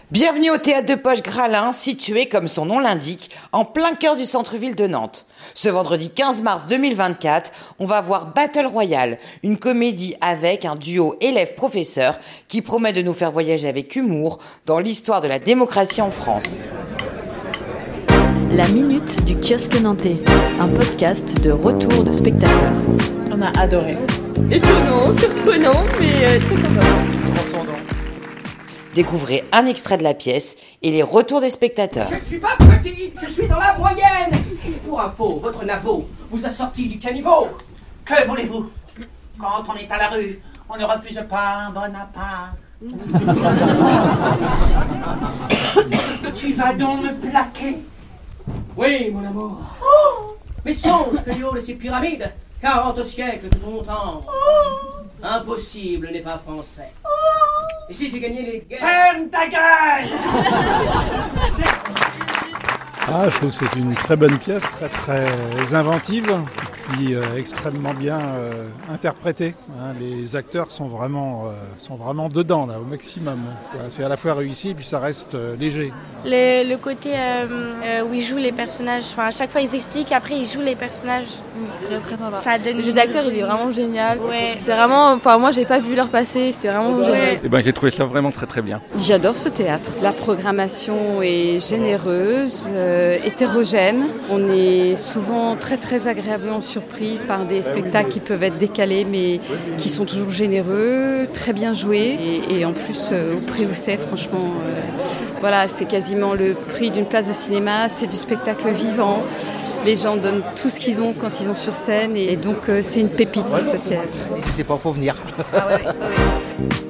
Bienvenue au théâtre de Poche Gralin, situé, comme son nom l'indique, en plein cœur du centre-ville de Nantes. Ce vendredi 15 mars 2024, on va voir Battle Royale, une comédie avec un duo élève-professeur qui promet de nous faire voyager avec humour dans l'histoire de la démocratie en France. La minute du kiosque nantais, un podcast de retour de spectateurs. On a adoré. Étonnant, surprenant, mais très sympa. Transcendant. Découvrez un extrait de la pièce et les retours des spectateurs. Je ne suis pas petit, je suis dans la moyenne. Pour info, votre nabo vous a sorti du caniveau. Que voulez-vous? Quand on est à la rue, on ne refuse pas un bon appart. Tu vas donc me plaquer? Oui, mon amour. Mais songe que du haut de ces pyramides, 40 siècles de ton temps. Impossible n'est pas français. Et si j'ai gagné les guerres... Ferme ta gueule! Je trouve que c'est une très bonne pièce, très très inventive, puis extrêmement bien interprétée. Les acteurs sont vraiment dedans là, au maximum. C'est à la fois réussi et puis ça reste léger. Le côté où ils jouent les personnages, à chaque fois ils expliquent, après ils jouent les personnages. C'est très très sympa. Ça donne le jeu d'acteur il est vraiment génial. Ouais. C'est vraiment, moi j'ai pas vu leur passé, c'était vraiment génial. J'ai trouvé ça vraiment très très bien. J'adore ce théâtre. La programmation est généreuse, hétérogène. On est souvent très très agréablement surpris par des spectacles qui peuvent être décalés mais qui sont toujours généreux, très bien joués et en plus au prix où c'est, franchement, c'est quasiment le prix d'une place de cinéma, c'est du spectacle vivant. Les gens donnent tout ce qu'ils ont quand ils sont sur scène et donc c'est une pépite ce théâtre. N'hésitez pas, faut venir. Ah ouais.